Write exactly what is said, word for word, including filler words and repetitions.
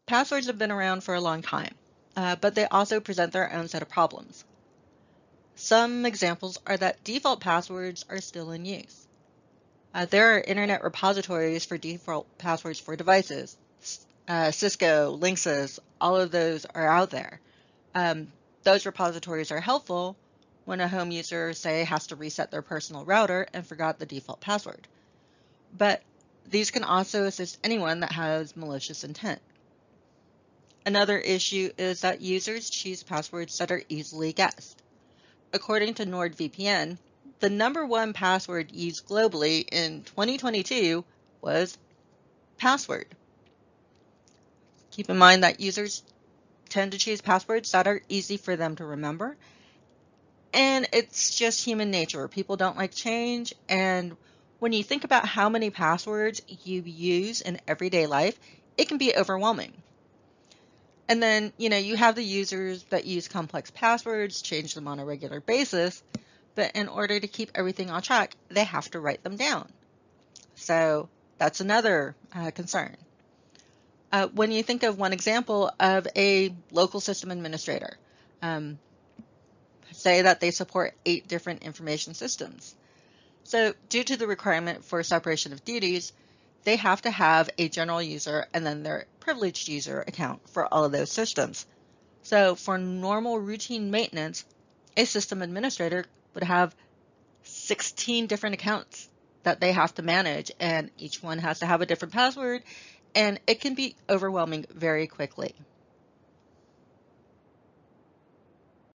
passwords have been around for a long time, uh, but they also present their own set of problems. Some examples are that default passwords are still in use. Uh, there are internet repositories for default passwords for devices. Uh, Cisco, Linksys, all of those are out there. Um, those repositories are helpful when a home user, say, has to reset their personal router and forgot the default password. But these can also assist anyone that has malicious intent. Another issue is that users choose passwords that are easily guessed. According to NordVPN, the number one password used globally in twenty twenty-two was password. Keep in mind that users tend to choose passwords that are easy for them to remember. And it's just human nature. People don't like change. And when you think about how many passwords you use in everyday life, it can be overwhelming. And then, you know, you have the users that use complex passwords, change them on a regular basis, but in order to keep everything on track, they have to write them down. So that's another uh, concern. Uh, when you think of one example of a local system administrator, um, say that they support eight different information systems. So due to the requirement for separation of duties, they have to have a general user and then their privileged user account for all of those systems. So for normal routine maintenance, a system administrator would have sixteen different accounts that they have to manage, and each one has to have a different password, and it can be overwhelming very quickly.